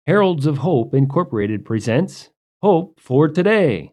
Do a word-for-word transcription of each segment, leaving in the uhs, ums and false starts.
Heralds of Hope Incorporated presents Hope for Today.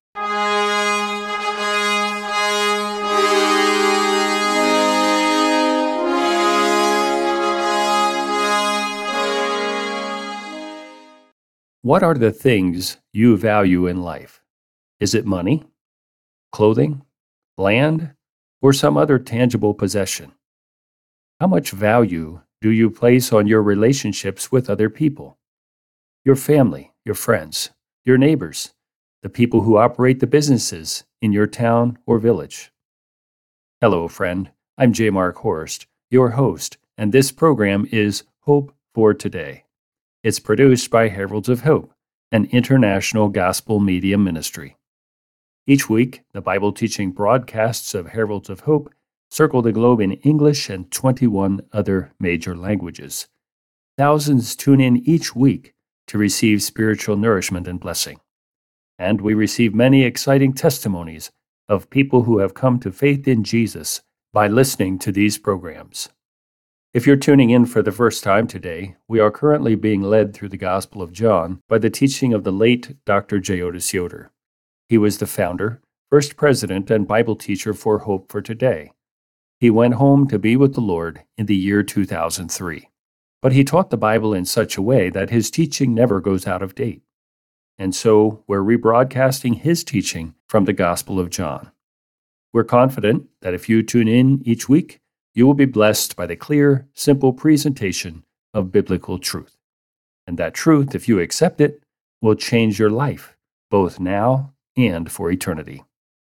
What are the things you value in life? Is it money, clothing, land, or some other tangible possession? How much value do you place on your relationships with other people? Your family, your friends, your neighbors, the people who operate the businesses in your town or village. Hello, friend. I'm J. Mark Horst, your host, and this program is Hope for Today. It's produced by Heralds of Hope, an international gospel media ministry. Each week, the Bible teaching broadcasts of Heralds of Hope circle the globe in English and twenty-one other major languages. Thousands tune in each week to receive spiritual nourishment and blessing. And we receive many exciting testimonies of people who have come to faith in Jesus by listening to these programs. If you're tuning in for the first time today, we are currently being led through the Gospel of John by the teaching of the late Doctor J. Otis Yoder. He was the founder, first president, and Bible teacher for Hope for Today. He went home to be with the Lord in the year two thousand three. But he taught the Bible in such a way that his teaching never goes out of date. And so we're rebroadcasting his teaching from the Gospel of John. We're confident that if you tune in each week, you will be blessed by the clear, simple presentation of biblical truth. And that truth, if you accept it, will change your life, both now and for eternity.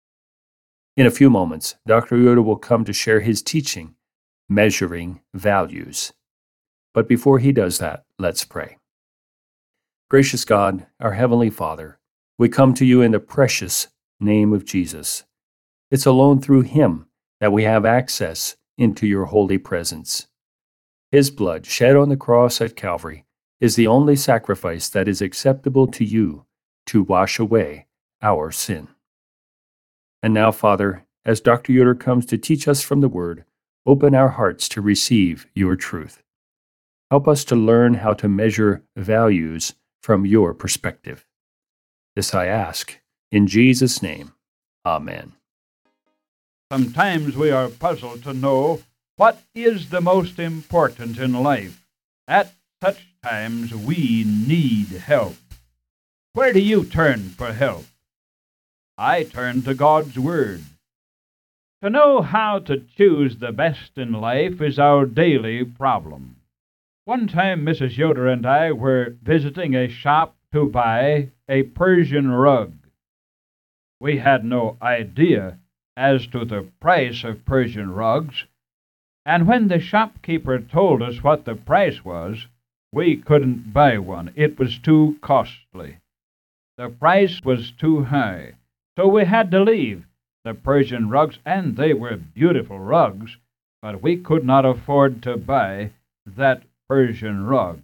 In a few moments, Doctor Yoder will come to share his teaching, Measuring Values. But before he does that, let's pray. Gracious God, our Heavenly Father, we come to you in the precious name of Jesus. It's alone through him that we have access into your holy presence. His blood shed on the cross at Calvary is the only sacrifice that is acceptable to you to wash away our sin. And now, Father, as Doctor Yoder comes to teach us from the Word, open our hearts to receive your truth. Help us to learn how to measure values from your perspective. This I ask in Jesus' name. Amen. Sometimes we are puzzled to know what is the most important in life. At such times we need help. Where do you turn for help? I turn to God's Word. To know how to choose the best in life is our daily problem. One time Missus Yoder and I were visiting a shop to buy a Persian rug. We had no idea as to the price of Persian rugs, and when the shopkeeper told us what the price was, we couldn't buy one. It was too costly. The price was too high, so we had to leave the Persian rugs, and they were beautiful rugs, but we could not afford to buy that Persian rug.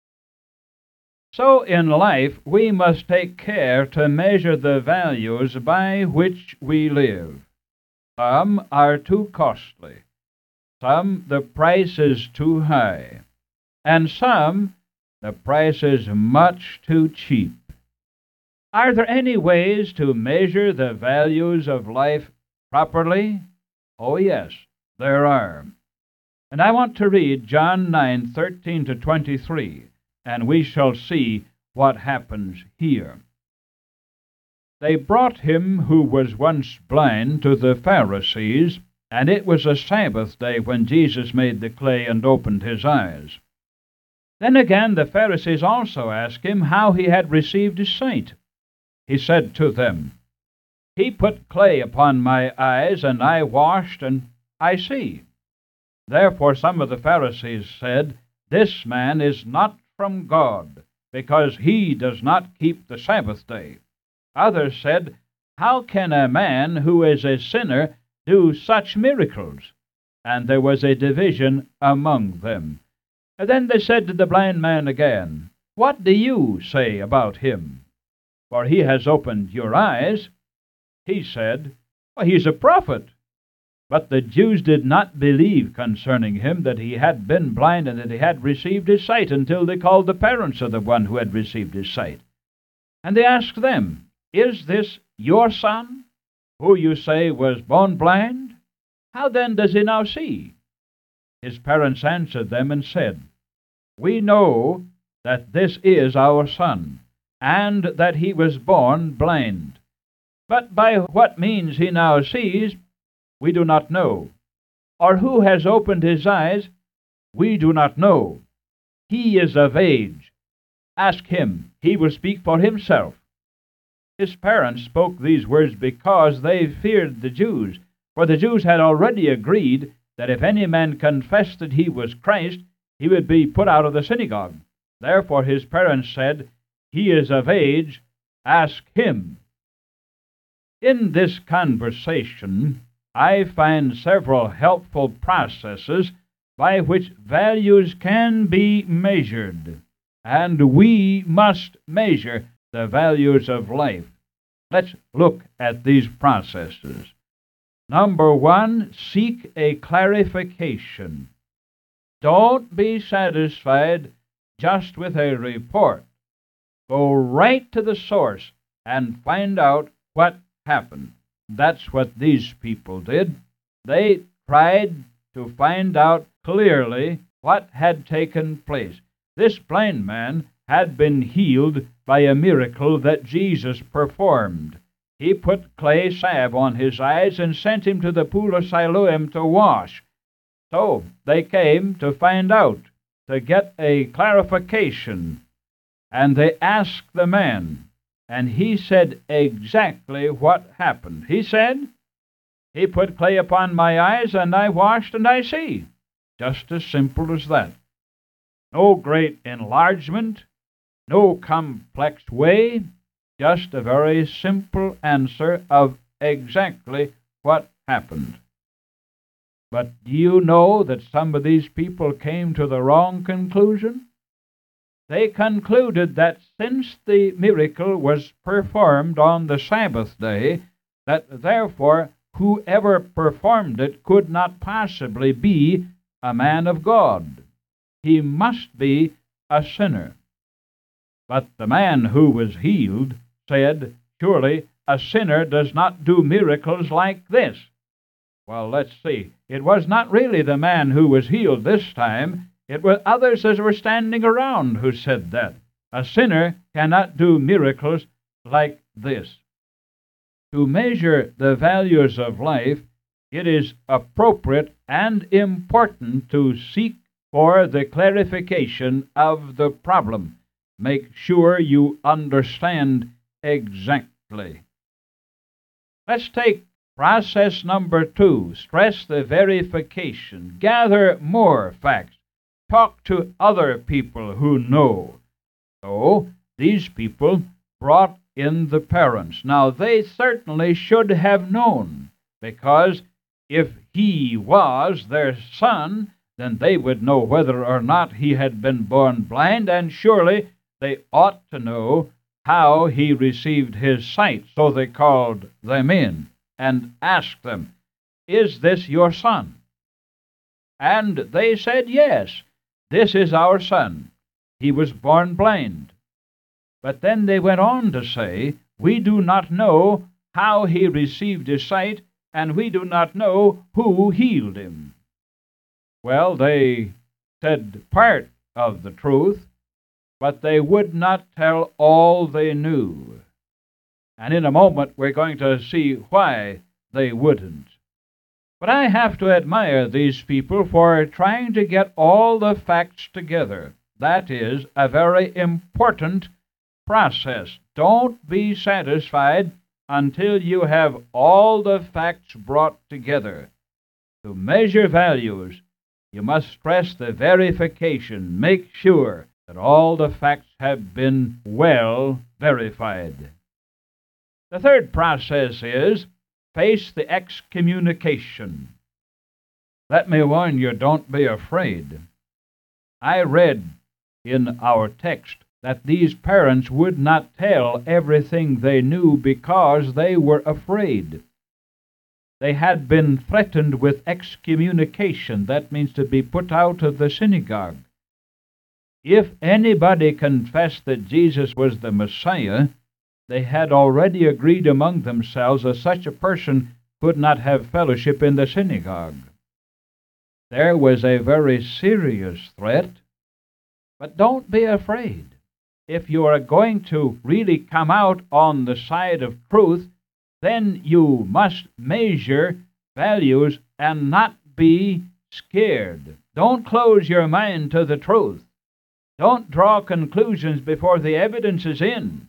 So in life, we must take care to measure the values by which we live. Some are too costly, some the price is too high, and some the price is much too cheap. Are there any ways to measure the values of life properly? Oh yes, there are. And I want to read John nine, thirteen to twenty-three, and we shall see what happens here. They brought him who was once blind to the Pharisees, and it was a Sabbath day when Jesus made the clay and opened his eyes. Then again the Pharisees also asked him how he had received his sight. He said to them, He put clay upon my eyes, and I washed, and I see. Therefore some of the Pharisees said, This man is not from God, because he does not keep the Sabbath day. Others said, How can a man who is a sinner do such miracles? And there was a division among them. And then they said to the blind man again, What do you say about him? For he has opened your eyes. He said, Well, he's a prophet. But the Jews did not believe concerning him that he had been blind and that he had received his sight until they called the parents of the one who had received his sight. And they asked them, "Is this your son, who you say was born blind? How then does he now see?" His parents answered them and said, "We know that this is our son, and that he was born blind. But by what means he now sees, we do not know. Or who has opened his eyes, we do not know. He is of age. Ask him, he will speak for himself." His parents spoke these words because they feared the Jews, for the Jews had already agreed that if any man confessed that he was Christ, he would be put out of the synagogue. Therefore his parents said, "He is of age, ask him." In this conversation, I find several helpful processes by which values can be measured, and we must measure the values of life. Let's look at these processes. Number one, seek a clarification. Don't be satisfied just with a report. Go right to the source and find out what happened. That's what these people did. They tried to find out clearly what had taken place. This blind man had been healed by a miracle that Jesus performed. He put clay salve on his eyes and sent him to the pool of Siloam to wash. So they came to find out, to get a clarification. And they asked the man, and he said exactly what happened. He said, "He put clay upon my eyes, and I washed, and I see." Just as simple as that. No great enlargement, no complex way, just a very simple answer of exactly what happened. But do you know that some of these people came to the wrong conclusion? They concluded that since the miracle was performed on the Sabbath day, that therefore whoever performed it could not possibly be a man of God. He must be a sinner. But the man who was healed said, "Surely a sinner does not do miracles like this." Well, let's see. It was not really the man who was healed this time. It was others that were standing around who said that. A sinner cannot do miracles like this. To measure the values of life, it is appropriate and important to seek for the clarification of the problem. Make sure you understand exactly. Let's take process number two. Stress the verification. Gather more facts. Talk to other people who know. So, these people brought in the parents. Now, they certainly should have known, because if he was their son, then they would know whether or not he had been born blind, and surely they ought to know how he received his sight. So they called them in and asked them, "Is this your son?" And they said, "Yes, this is our son. He was born blind." But then they went on to say, "We do not know how he received his sight, and we do not know who healed him." Well, they said part of the truth, but they would not tell all they knew. And in a moment we're going to see why they wouldn't. But I have to admire these people for trying to get all the facts together. That is a very important process. Don't be satisfied until you have all the facts brought together. To measure values, you must stress the verification. Make sure that all the facts have been well verified. The third process is face the excommunication. Let me warn you, don't be afraid. I read in our text that these parents would not tell everything they knew because they were afraid. they had been threatened with excommunication. That means to be put out of the synagogue. If anybody confessed that Jesus was the Messiah, they had already agreed among themselves that such a person could not have fellowship in the synagogue. There was a very serious threat, but don't be afraid. If you are going to really come out on the side of truth, then you must measure values and not be scared. Don't close your mind to the truth. Don't draw conclusions before the evidence is in.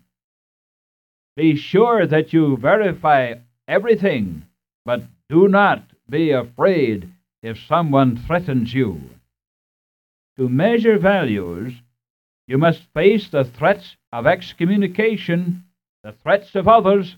Be sure that you verify everything, but do not be afraid if someone threatens you. To measure values, you must face the threats of excommunication, the threats of others,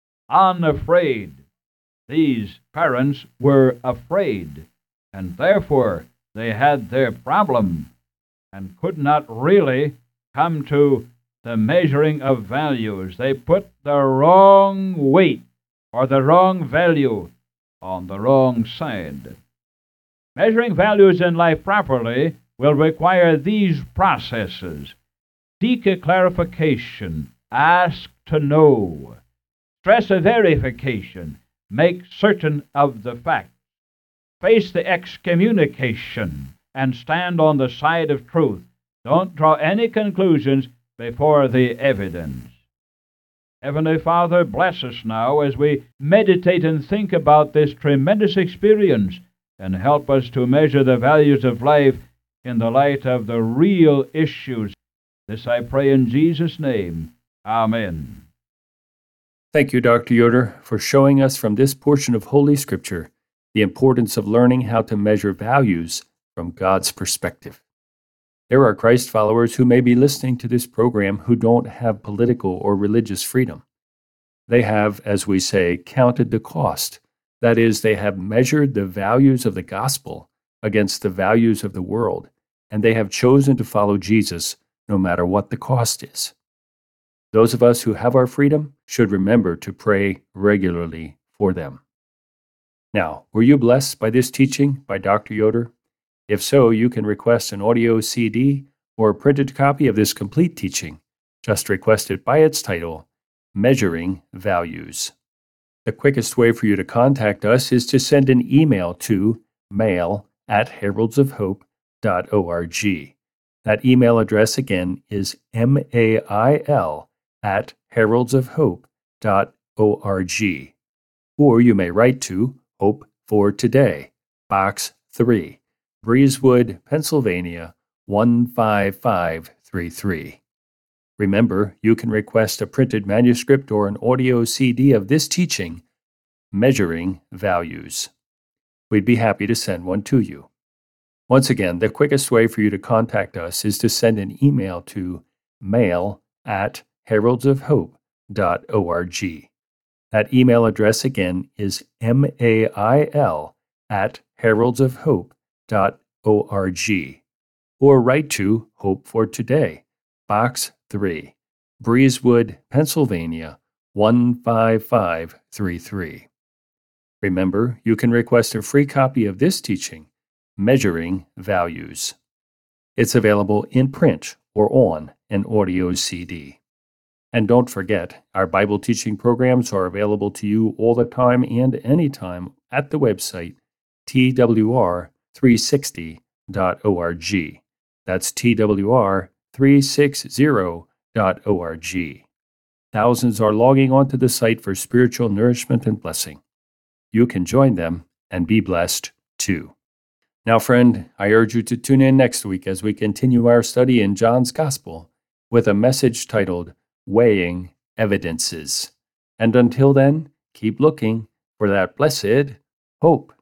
unafraid. These parents were afraid, and therefore they had their problem and could not really come to the measuring of values. They put the wrong weight or the wrong value on the wrong side. Measuring values in life properly will require these processes. Seek a clarification. Ask to know. Stress a verification. Make certain of the facts. Face the excommunication and stand on the side of truth. Don't draw any conclusions before the evidence. Heavenly Father, bless us now as we meditate and think about this tremendous experience, and help us to measure the values of life in the light of the real issues. This I pray in Jesus' name. Amen. Thank you, Doctor Yoder, for showing us from this portion of Holy Scripture the importance of learning how to measure values from God's perspective. There are Christ followers who may be listening to this program who don't have political or religious freedom. They have, as we say, counted the cost. That is, they have measured the values of the gospel against the values of the world, and they have chosen to follow Jesus no matter what the cost is. Those of us who have our freedom should remember to pray regularly for them. Now, were you blessed by this teaching by Doctor Yoder? If so, you can request an audio C D or a printed copy of this complete teaching. Just request it by its title, Measuring Values. The quickest way for you to contact us is to send an email to mail at heralds of hope dot org. That email address again is mail at heralds of hope dot org. Or you may write to Hope for Today, Box three, Breezewood, Pennsylvania, one five five three three. Remember, you can request a printed manuscript or an audio C D of this teaching, Measuring Values. We'd be happy to send one to you. Once again, the quickest way for you to contact us is to send an email to mail at heralds of hope dot org. That email address again is mail at heralds of hope dot org. Or write to Hope for Today, Box three, Breezewood, Pennsylvania, one five five three three. Remember, you can request a free copy of this teaching, Measuring Values. It's available in print or on an audio C D. And don't forget, our Bible teaching programs are available to you all the time and anytime at the website T W R three sixty dot org. That's T W R three sixty dot org. Thousands are logging onto the site for spiritual nourishment and blessing. You can join them and be blessed too. Now, friend, I urge you to tune in next week as we continue our study in John's Gospel with a message titled Weighing Evidences. And until then, keep looking for that blessed hope.